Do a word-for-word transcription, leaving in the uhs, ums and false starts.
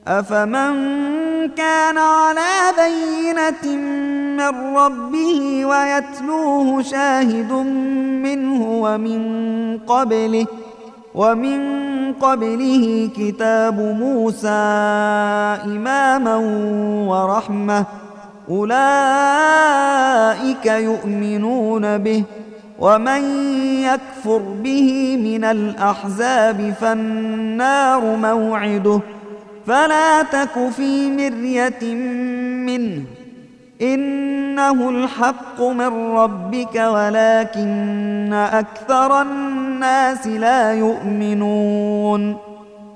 أفمن كان على بينة من ربه ويتلوه شاهد منه ومن قبله ومن قبله كتاب موسى إماما ورحمة أولئك يؤمنون به ومن يكفر به من الأحزاب فالنار موعده فلا تك في مرية منه إنه الحق من ربك ولكن أكثر الناس لا يؤمنون